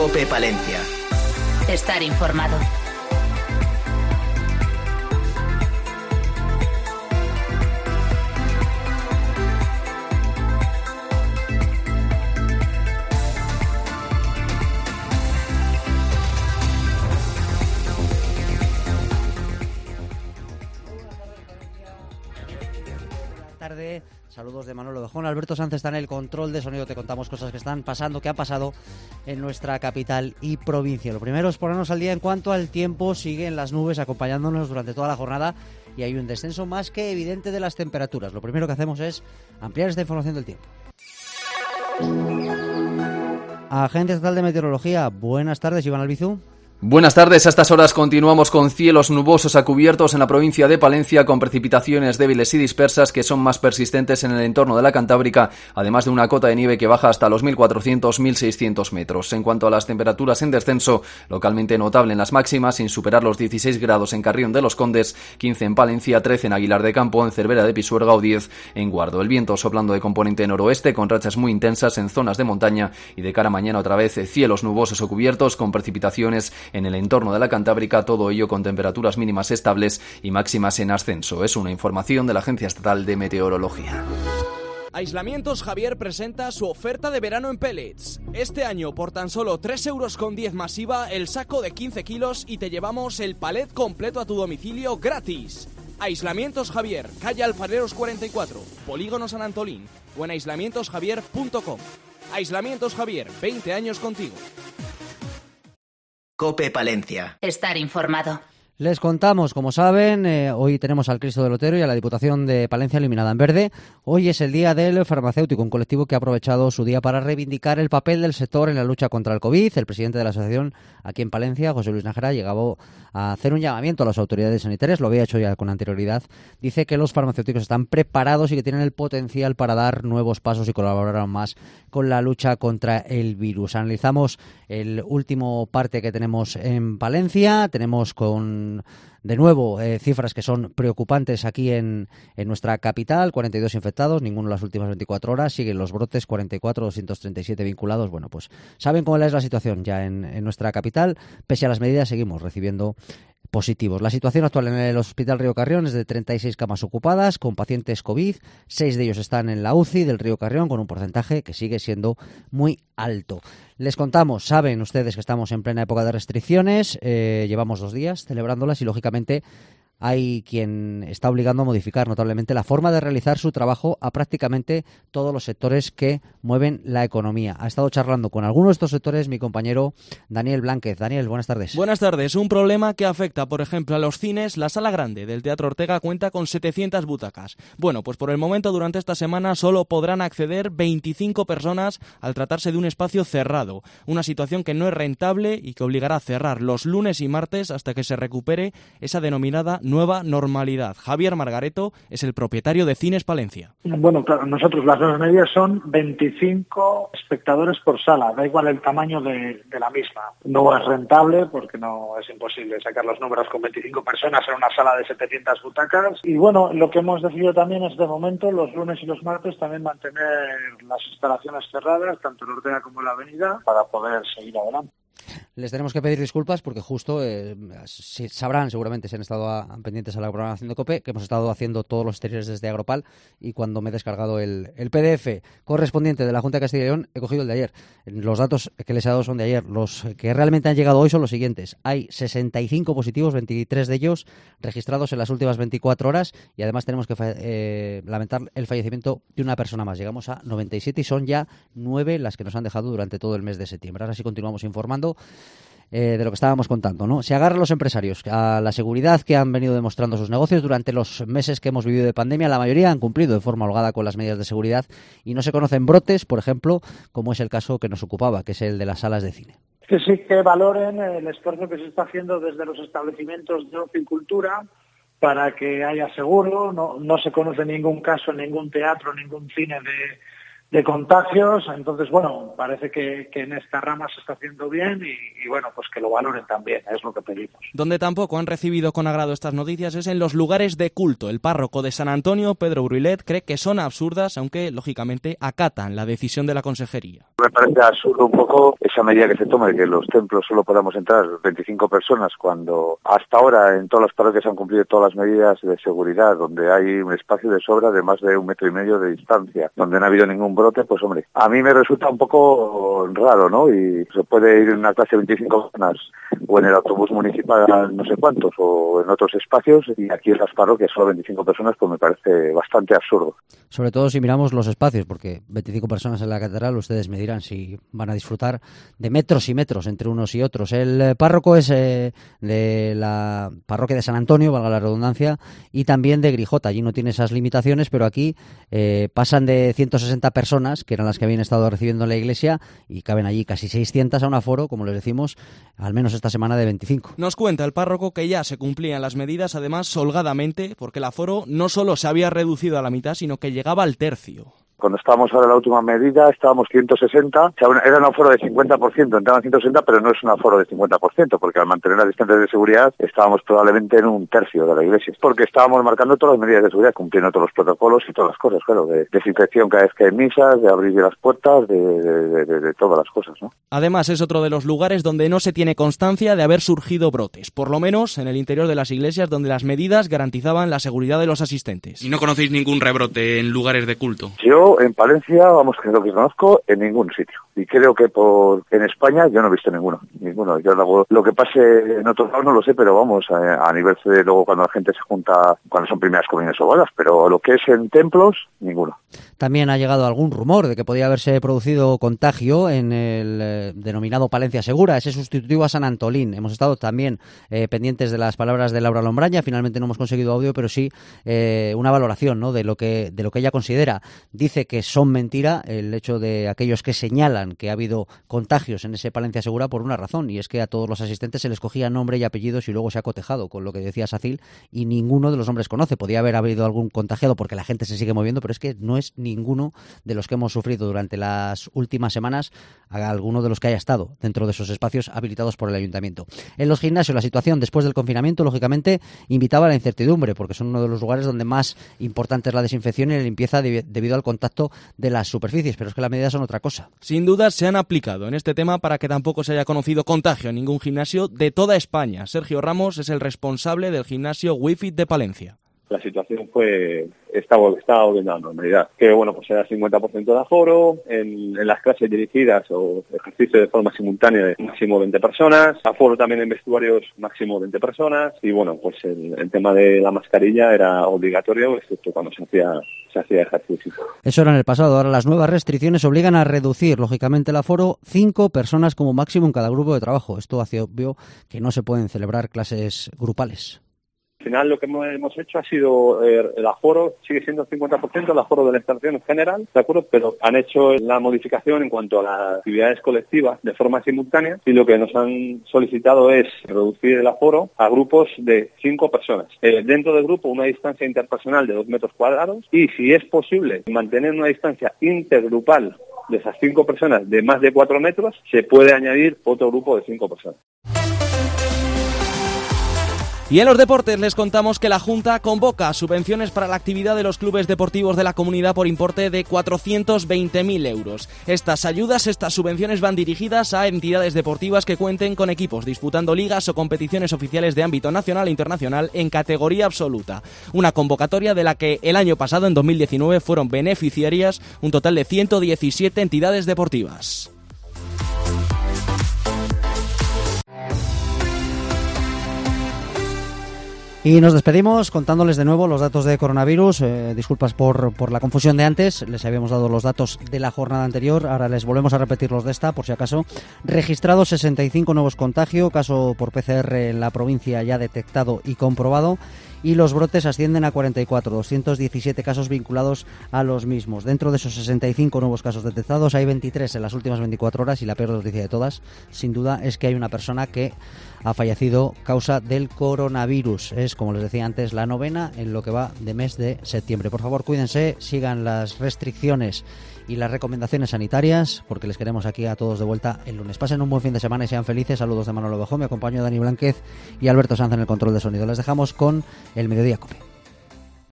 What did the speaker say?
COPE Palencia. Estar informado. Tarde. Saludos de Manolo Bejón. Alberto Sanz está en el control de sonido. Te contamos cosas que están pasando, que han pasado en nuestra capital y provincia. Lo primero es ponernos al día en cuanto al tiempo. Siguen las nubes acompañándonos durante toda la jornada y hay un descenso más que evidente de las temperaturas. Lo primero que hacemos es ampliar esta información del tiempo. Agencia Estatal de Meteorología. Buenas tardes, Iván Albizu. Buenas tardes, a estas horas continuamos con cielos nubosos a cubiertos en la provincia de Palencia, con precipitaciones débiles y dispersas que son más persistentes en el entorno de la Cantábrica, además de una cota de nieve que baja hasta los 1.400-1.600 metros. En cuanto a las temperaturas en descenso, localmente notable en las máximas, sin superar los 16 grados en Carrión de los Condes, 15 en Palencia, 13 en Aguilar de Campo, en Cervera de Pisuerga o 10 en Guardo. El viento soplando de componente noroeste, con rachas muy intensas en zonas de montaña, y de cara a mañana otra vez cielos nubosos o cubiertos con precipitaciones en el entorno de la Cantábrica, todo ello con temperaturas mínimas estables y máximas en ascenso. Es una información de la Agencia Estatal de Meteorología. Aislamientos Javier presenta su oferta de verano en pellets. Este año, por tan solo 3,10 € más IVA, el saco de 15 kilos y te llevamos el palet completo a tu domicilio gratis. Aislamientos Javier, calle Alfareros 44, Polígono San Antolín, o en aislamientosjavier.com. Aislamientos Javier, 20 años contigo. COPE Palencia. Estar informado. Les contamos, como saben, hoy tenemos al Cristo del Otero y a la Diputación de Palencia iluminada en verde. Hoy es el Día del Farmacéutico, un colectivo que ha aprovechado su día para reivindicar el papel del sector en la lucha contra el COVID. El presidente de la asociación aquí en Palencia, José Luis Nájera, llegaba a hacer un llamamiento a las autoridades sanitarias, lo había hecho ya con anterioridad. Dice que los farmacéuticos están preparados y que tienen el potencial para dar nuevos pasos y colaborar aún más con la lucha contra el virus. Analizamos el último parte que tenemos en Palencia. Tenemos de nuevo cifras que son preocupantes aquí en nuestra capital. 42 infectados, ninguno en las últimas 24 horas. Siguen los brotes, 44, 237 vinculados. Bueno, pues saben cómo es la situación ya en nuestra capital. Pese a las medidas, seguimos recibiendo positivos. La situación actual en el Hospital Río Carrión es de 36 camas ocupadas con pacientes COVID. 6 de ellos están en la UCI del Río Carrión, con un porcentaje que sigue siendo muy alto. Les contamos, saben ustedes que estamos en plena época de restricciones, llevamos 2 días celebrándolas y lógicamente hay quien está obligando a modificar notablemente la forma de realizar su trabajo a prácticamente todos los sectores que mueven la economía. Ha estado charlando con algunos de estos sectores mi compañero Daniel Blánquez. Daniel, buenas tardes. Buenas tardes. Un problema que afecta, por ejemplo, a los cines. La Sala Grande del Teatro Ortega cuenta con 700 butacas. Bueno, pues por el momento, durante esta semana, solo podrán acceder 25 personas al tratarse de un espacio cerrado. Una situación que no es rentable y que obligará a cerrar los lunes y martes hasta que se recupere esa denominada nueva normalidad. Javier Margareto es el propietario de Cines Palencia. Bueno, claro, nosotros las nuevas medidas son 25 espectadores por sala, da igual el tamaño de la misma. No es rentable porque no es imposible sacar los números con 25 personas en una sala de 700 butacas. Y bueno, lo que hemos decidido también es de momento los lunes y los martes también mantener las instalaciones cerradas, tanto en Ortega como en la Avenida, para poder seguir adelante. Les tenemos que pedir disculpas porque justo sabrán, seguramente si han estado pendientes a la programación de COPE, que hemos estado haciendo todos los exteriores desde Agropal, y cuando me he descargado el PDF correspondiente de la Junta de Castilla y León he cogido el de ayer. Los datos que les he dado son de ayer. Los que realmente han llegado hoy son los siguientes. Hay 65 positivos, 23 de ellos registrados en las últimas 24 horas y además tenemos que lamentar el fallecimiento de una persona más. Llegamos a 97 y son ya 9 las que nos han dejado durante todo el mes de septiembre. Ahora sí continuamos informando de lo que estábamos contando, ¿no? Se agarran los empresarios a la seguridad que han venido demostrando sus negocios durante los meses que hemos vivido de pandemia. La mayoría han cumplido de forma holgada con las medidas de seguridad y no se conocen brotes, por ejemplo, como es el caso que nos ocupaba, que es el de las salas de cine. Que sí que valoren el esfuerzo que se está haciendo desde los establecimientos de ocio y cultura para que haya seguro. No se conoce ningún caso en ningún teatro, ningún cine de contagios. Entonces, bueno, parece que en esta rama se está haciendo bien y bueno, pues que lo valoren también, es lo que pedimos. Donde tampoco han recibido con agrado estas noticias es en los lugares de culto. El párroco de San Antonio, Pedro Bruilet, cree que son absurdas, aunque lógicamente acatan la decisión de la consejería. Me parece absurdo un poco esa medida que se toma de que en los templos solo podamos entrar 25 personas cuando hasta ahora en todas las parroquias han cumplido todas las medidas de seguridad, donde hay un espacio de sobra de más de 1,5 metros de distancia, donde no ha habido ningún brote. Pues hombre, a mí me resulta un poco raro, ¿no? Y se puede ir en una clase de 25 personas o en el autobús municipal no sé cuántos o en otros espacios, y aquí en las parroquias solo 25 personas, pues me parece bastante absurdo. Sobre todo si miramos los espacios, porque 25 personas en la catedral, ustedes me dirán si van a disfrutar de metros y metros entre unos y otros. El párroco es de la parroquia de San Antonio, valga la redundancia, y también de Grijota. Allí no tiene esas limitaciones, pero aquí pasan de 160 personas, que eran las que habían estado recibiendo en la iglesia, y caben allí casi 600 a un aforo, como les decimos, al menos esta semana de 25. Nos cuenta el párroco que ya se cumplían las medidas, además holgadamente, porque el aforo no solo se había reducido a la mitad, sino que llegaba al tercio. Cuando estábamos ahora en la última medida, estábamos 160, o sea, era un aforo de 50%, entraban 160, pero no es un aforo de 50%, porque al mantener las distancias de seguridad estábamos probablemente en un tercio de la iglesia, porque estábamos marcando todas las medidas de seguridad, cumpliendo todos los protocolos y todas las cosas, claro, de desinfección cada vez que hay misas, de abrir las puertas, de todas las cosas, ¿no? Además, es otro de los lugares donde no se tiene constancia de haber surgido brotes, por lo menos en el interior de las iglesias, donde las medidas garantizaban la seguridad de los asistentes. ¿Y no conocéis ningún rebrote en lugares de culto? Yo en Palencia, vamos, que lo que conozco, en ningún sitio. Y creo que en España yo no he visto ninguno. Yo lo que pase en otros lados no lo sé, pero vamos, a nivel de luego cuando la gente se junta, cuando son primeras comuniones o bodas, pero lo que es en templos, ninguno. También ha llegado algún rumor de que podía haberse producido contagio en el denominado Palencia Segura, ese sustitutivo a San Antolín. Hemos estado también pendientes de las palabras de Laura Lombraña, finalmente no hemos conseguido audio, pero sí una valoración, ¿no?, de lo que ella considera. Dice que son mentira el hecho de aquellos que señalan que ha habido contagios en ese Palencia Segura por una razón, y es que a todos los asistentes se les cogía nombre y apellidos y luego se ha cotejado con lo que decía Sacil, y ninguno de los hombres conoce. Podía haber habido algún contagiado porque la gente se sigue moviendo, pero es que no es ninguno de los que hemos sufrido durante las últimas semanas, a alguno de los que haya estado dentro de esos espacios habilitados por el ayuntamiento. En los gimnasios la situación después del confinamiento, lógicamente, invitaba a la incertidumbre, porque son uno de los lugares donde más importante es la desinfección y la limpieza debido al contacto de las superficies, pero es que las medidas son otra cosa. Sin duda se han aplicado en este tema para que tampoco se haya conocido contagio en ningún gimnasio de toda España. Sergio Ramos es el responsable del gimnasio WiFit de Palencia. La situación estaba volviendo a la normalidad. Que bueno, pues era 50% de aforo, en las clases dirigidas o ejercicio de forma simultánea máximo 20 personas, aforo también en vestuarios máximo 20 personas, y bueno, pues el tema de la mascarilla era obligatorio, excepto cuando se hacía ejercicio. Eso era en el pasado. Ahora las nuevas restricciones obligan a reducir, lógicamente, el aforo 5 personas como máximo en cada grupo de trabajo. Esto hace obvio que no se pueden celebrar clases grupales. Al final lo que hemos hecho ha sido el aforo, sigue siendo el 50% el aforo de la instalación en general, ¿de acuerdo? Pero han hecho la modificación en cuanto a las actividades colectivas de forma simultánea, y lo que nos han solicitado es reducir el aforo a grupos de 5 personas. Dentro del grupo una distancia interpersonal de 2 metros cuadrados, y si es posible mantener una distancia intergrupal de esas 5 personas de más de 4 metros, se puede añadir otro grupo de 5 personas. Y en los deportes les contamos que la Junta convoca subvenciones para la actividad de los clubes deportivos de la comunidad por importe de 420.000 euros. Estas subvenciones van dirigidas a entidades deportivas que cuenten con equipos disputando ligas o competiciones oficiales de ámbito nacional e internacional en categoría absoluta. Una convocatoria de la que el año pasado, en 2019, fueron beneficiarias un total de 117 entidades deportivas. Y nos despedimos contándoles de nuevo los datos de coronavirus. Disculpas por la confusión de antes, les habíamos dado los datos de la jornada anterior, ahora les volvemos a repetir los de esta, por si acaso. Registrados 65 nuevos contagios, caso por PCR en la provincia ya detectado y comprobado, y los brotes ascienden a 44, 217 casos vinculados a los mismos. Dentro de esos 65 nuevos casos detectados hay 23 en las últimas 24 horas, y la peor noticia de todas, sin duda, es que hay una persona que ha fallecido causa del coronavirus. Es es, como les decía antes, la 9ª en lo que va de mes de septiembre. Por favor, cuídense, sigan las restricciones y las recomendaciones sanitarias, porque les queremos aquí a todos de vuelta el lunes. Pasen un buen fin de semana y sean felices. Saludos de Manolo Bejó, me acompaño Dani Blánquez y Alberto Sanz en el control de sonido. Les dejamos con el Mediodía COPE.